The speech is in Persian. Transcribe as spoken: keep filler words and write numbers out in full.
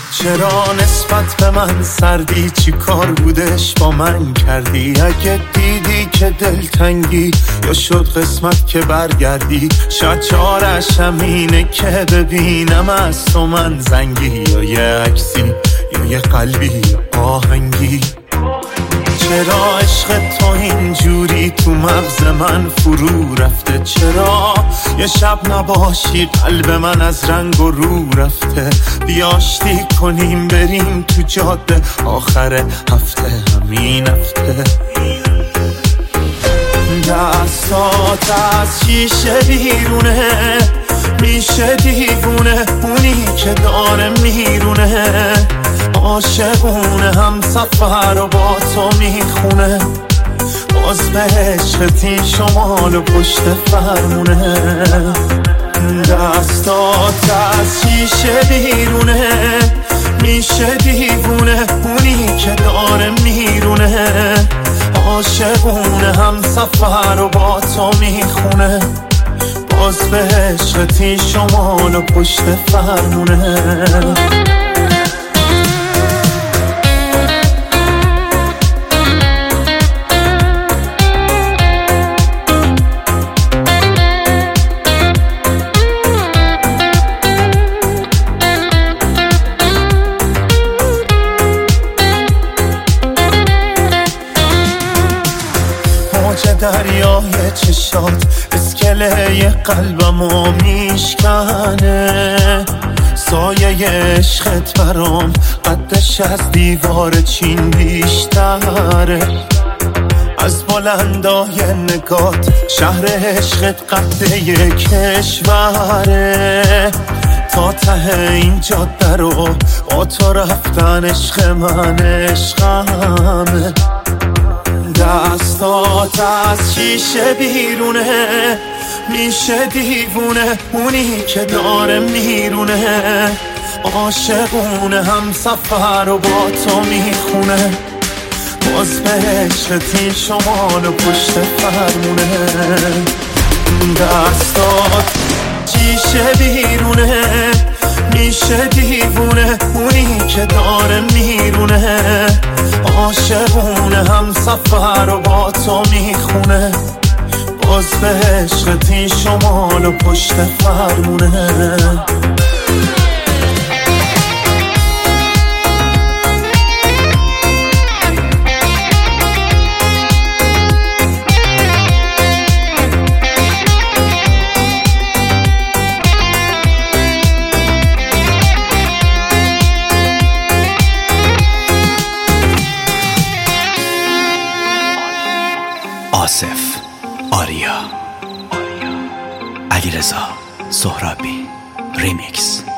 چرا نسبت به من سردی؟ چی کار بودش با من کردی؟ اگه دیدی که دلتنگی یا شد قسمت که برگردی، شاید چارش همینه که ببینم از تو من زنگی، یا یه عکسی یا یه قلبی یا آهنگی. چرا عشق تو اینجوری تو مغز من فرو رفته؟ چرا یه شب نباشی قلب من از رنگ و رو رفته؟ بیاشتی کنیم بریم تو جاده آخر هفته، همین هفته. دستات از شیشه بیرونه، میشه دیوونه اونی که داره میرونه، عاشقونه هم سفر و با تو میخونه، باز به عشقتی شمال و پشت فرمونه. دستات از شیشه بیرونه، میشه دیوونه اونی که داره میرونه، عاشقونه هم سفر و با تو میخونه، باز به عشقتی شمال و پشت فرمونه. دریای چشات اسکله قلبمو میشکنه، سایه عشقت برام قدش از دیوار چین بیشتره، از بلندای نگات شهر عشقت قده کشوره، تا ته این جاده رو با تو رفتن عشق من عشقمه. دستات از شیشه بیرونه، میشه دیوونه اونی که داره میرونه، عاشقونه هم سفر و با تو میخونه، باز به عشقتی شمال و پشت فرمونه. دستات شیشه بیرونه، میشه دیوونه اونی که داره میرونه، عاشقونه هم سفر و با تو میخونه، باز به عشقتی شمال و پشت فرمونه. آصف، آریا، علیرضا سهرابی، ریمیکس.